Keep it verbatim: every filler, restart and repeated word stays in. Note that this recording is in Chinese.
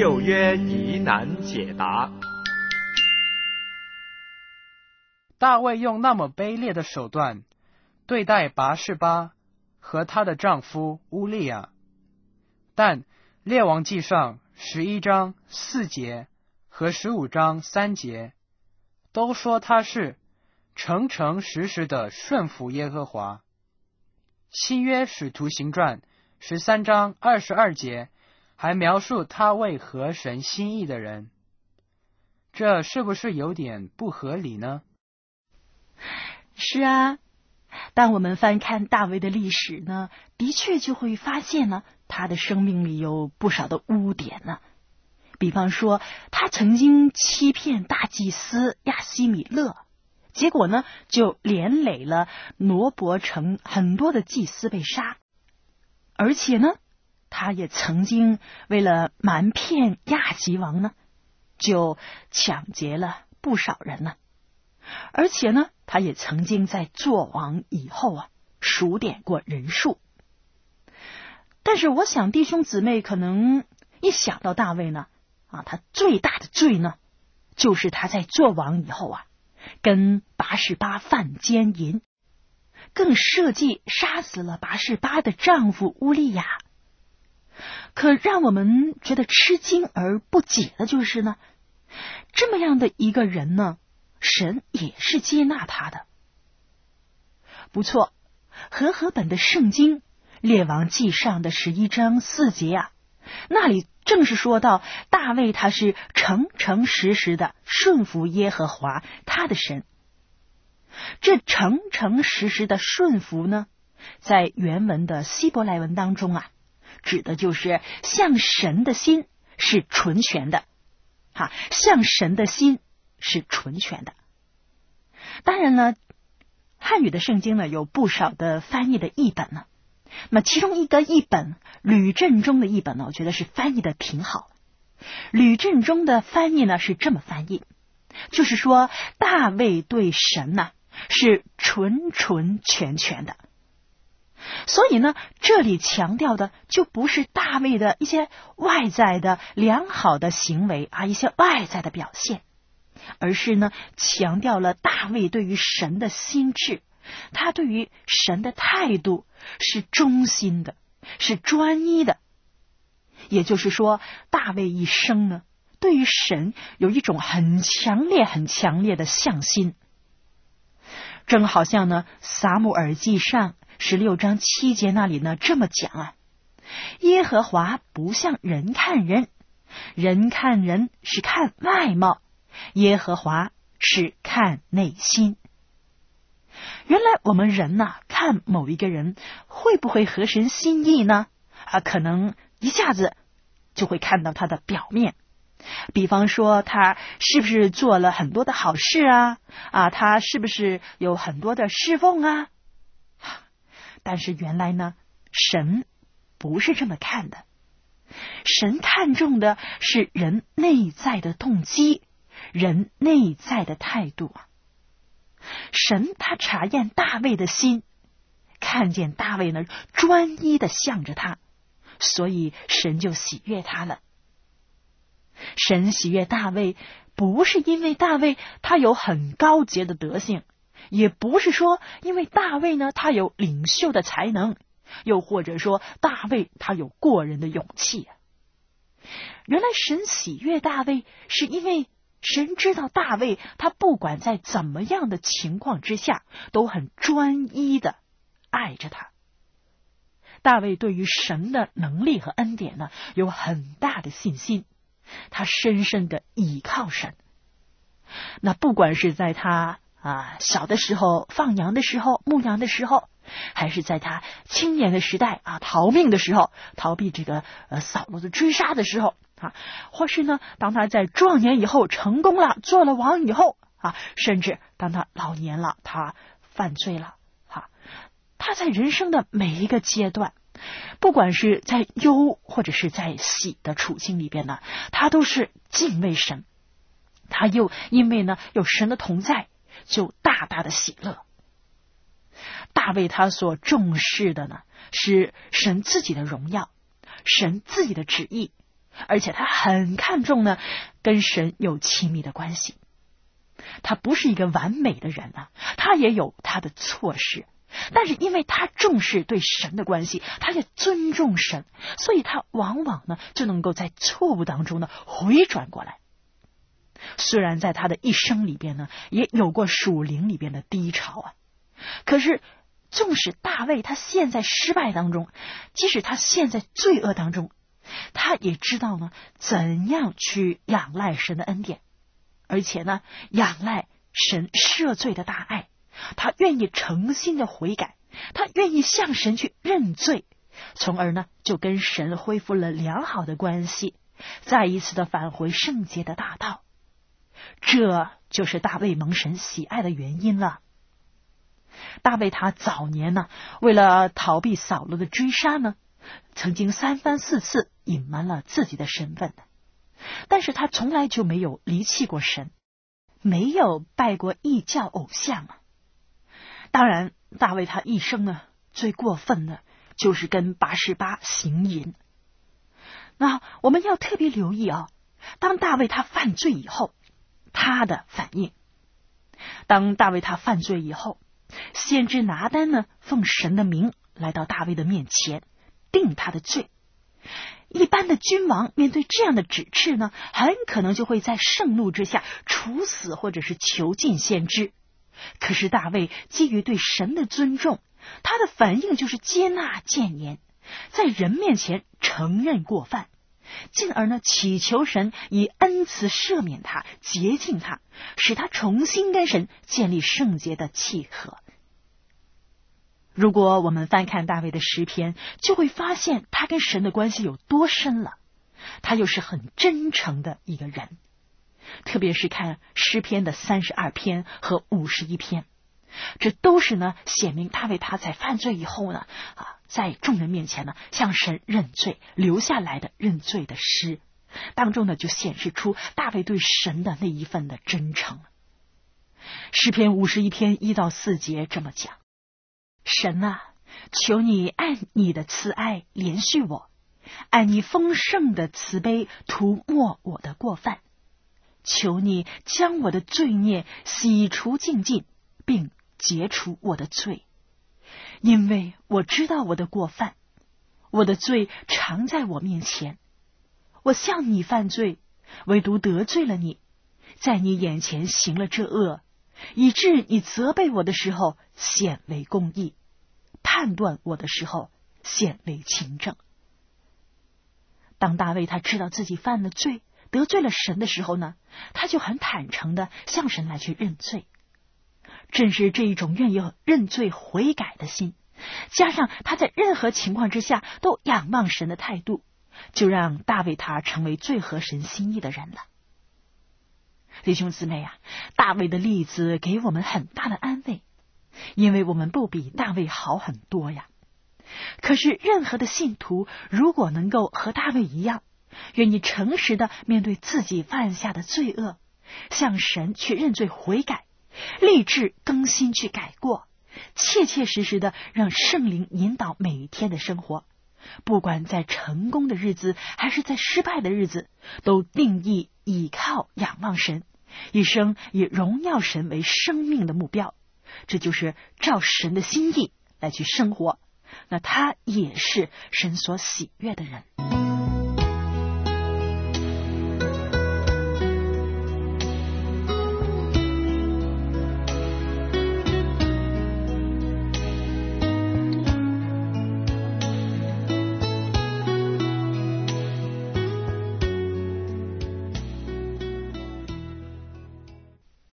旧约疑难解答。 大卫用那么卑劣的手段对待拔示巴和她的丈夫乌利亚，但列王纪上十一章四节和十五章三节都说他是诚诚实实的顺服耶和华。新约使徒行传十三章二十二节还描述他为合神心意的人，这是不是有点不合理呢？ 是啊，当我们翻看大卫的历史呢，的确就会发现呢，他的生命里有不少的污点呢。比方说，他曾经欺骗大祭司亚希米勒，结果呢，就连累了挪伯城很多的祭司被杀。而且呢，他也曾经为了瞒骗亚吉王呢，就抢劫了不少人呢。而且呢，他也曾经在做王以后啊，数点过人数。但是我想弟兄姊妹可能一想到大卫呢，啊，他最大的罪呢，就是他在做王以后啊，跟拔示巴犯奸淫，更设计杀死了拔示巴的丈夫乌利亚。可让我们觉得吃惊而不解的就是呢，这么样的一个人呢，神也是接纳他的。不错，和合本的圣经列王纪上的十一章四节啊，那里正是说到大卫他是诚诚实实的顺服耶和华他的神。这诚诚实实的顺服呢，在原文的希伯来文当中啊，指的就是向神的心是纯全的，哈，向神的心是纯全的。当然了，汉语的圣经呢有不少的翻译的译本呢，那其中一个译本吕振中的译本呢，我觉得是翻译的挺好。吕振中的翻译呢是这么翻译，就是说大卫对神呢是纯纯全全的。所以呢，这里强调的就不是大卫的一些外在的良好的行为啊，一些外在的表现，而是呢强调了大卫对于神的心志，他对于神的态度是忠心的，是专一的。也就是说，大卫一生呢，对于神有一种很强烈很强烈的向心。正好像呢撒母耳记上十六章七节那里呢这么讲啊，耶和华不像人看人，人看人是看外貌，耶和华是看内心。原来我们人呐、啊，看某一个人会不会合神心意呢？啊，可能一下子就会看到他的表面。比方说他是不是做了很多的好事啊？啊，他是不是有很多的侍奉啊？但是原来呢，神不是这么看的。神看重的是人内在的动机，人内在的态度啊。神他查验大卫的心，看见大卫呢专一的向着他，所以神就喜悦他了。神喜悦大卫，不是因为大卫他有很高洁的德性，也不是说因为大卫呢他有领袖的才能，又或者说大卫他有过人的勇气啊。原来神喜悦大卫，是因为神知道大卫他不管在怎么样的情况之下，都很专一的爱着他。大卫对于神的能力和恩典呢，有很大的信心，他深深的倚靠神。那不管是在他啊小的时候放羊的时候牧羊的时候，还是在他青年的时代啊逃命的时候，逃避这个呃扫罗的追杀的时候啊，或是呢当他在壮年以后成功了做了王以后啊，甚至当他老年了他犯罪了啊，他在人生的每一个阶段，不管是在忧或者是在喜的处境里边呢，他都是敬畏神，他又因为呢有神的同在，就大大的喜乐。大卫他所重视的呢，是神自己的荣耀，神自己的旨意， 而且他很看重呢跟神有亲密的关系。他不是一个完美的人啊，他也有他的错失，但是因为他重视对神的关系，他也尊重神，所以他往往呢就能够在错误当中呢回转过来。虽然在他的一生里边呢也有过属灵里边的低潮啊，可是纵使大卫他陷在失败当中，即使他陷在罪恶当中，他也知道呢怎样去仰赖神的恩典，而且呢仰赖神赦罪的大爱，他愿意诚心的悔改，他愿意向神去认罪，从而呢就跟神恢复了良好的关系，再一次的返回圣洁的大道。这就是大卫蒙神喜爱的原因了。大卫他早年呢为了逃避扫罗的追杀呢，曾经三番四次隐瞒了自己的身份，但是他从来就没有离弃过神，没有拜过异教偶像啊。当然大卫他一生呢最过分的就是跟拔示巴行淫。那我们要特别留意啊，当大卫他犯罪以后他的反应。当大卫他犯罪以后，先知拿单呢奉神的名来到大卫的面前定他的罪。一般的君王面对这样的指斥呢，很可能就会在盛怒之下处死或者是囚禁先知。可是大卫基于对神的尊重，他的反应就是接纳谏言，在人面前承认过犯，进而呢祈求神以恩慈赦免他，洁净他，使他重新跟神建立圣洁的契合。如果我们翻看大卫的诗篇，就会发现他跟神的关系有多深了。他又是很真诚的一个人，特别是看诗篇的三十二篇和五十一篇，这都是呢显明大卫他在犯罪以后呢啊，在众人面前呢向神认罪留下来的认罪的诗当中呢，就显示出大卫对神的那一份的真诚。诗篇五十一篇一到四节这么讲：神啊，求你按你的慈爱怜恤我，按你丰盛的慈悲涂抹我的过犯，求你将我的罪孽洗除净尽，并解除我的罪，因为我知道我的过犯，我的罪常在我面前。我向你犯罪，唯独得罪了你，在你眼前行了这恶，以致你责备我的时候显为公义，判断我的时候显为清正。当大卫他知道自己犯了罪，得罪了神的时候呢，他就很坦诚的向神来去认罪。正是这一种愿意认罪悔改的心，加上他在任何情况之下都仰望神的态度，就让大卫他成为最合神心意的人了。弟兄姊妹啊，大卫的例子给我们很大的安慰，因为我们不比大卫好很多呀。可是任何的信徒如果能够和大卫一样，愿意诚实的面对自己犯下的罪恶，向神去认罪悔改，立志更新去改过，切切实实的让圣灵引导每一天的生活，不管在成功的日子还是在失败的日子，都定义倚靠仰望神，一生以荣耀神为生命的目标，这就是照神的心意来去生活，那他也是神所喜悦的人。